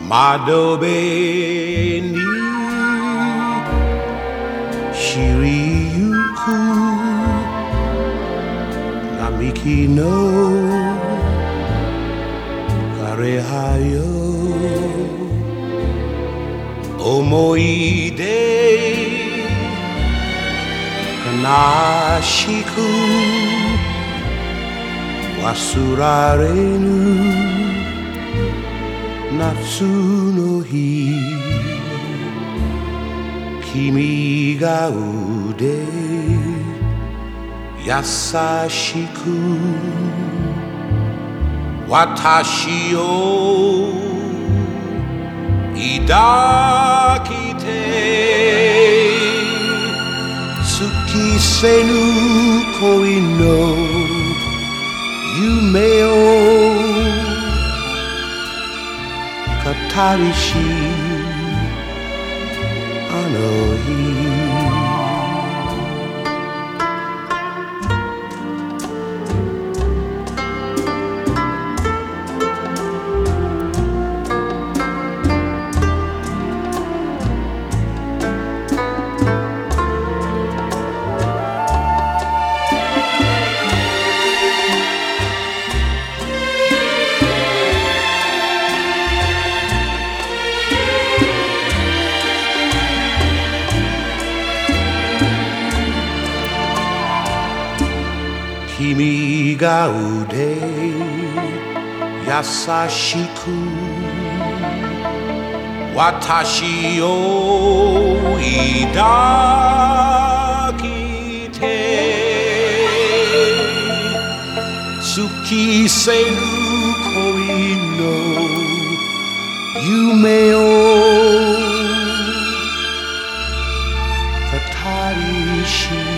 窓辺に知りゆく並木の枯葉よ思い出悲しく忘られぬ夏の日君が腕優しく私を抱きて尽きせぬ恋の夢を語りしあの日君が腕優しく私を抱きて尽きせぬ恋の夢を語りし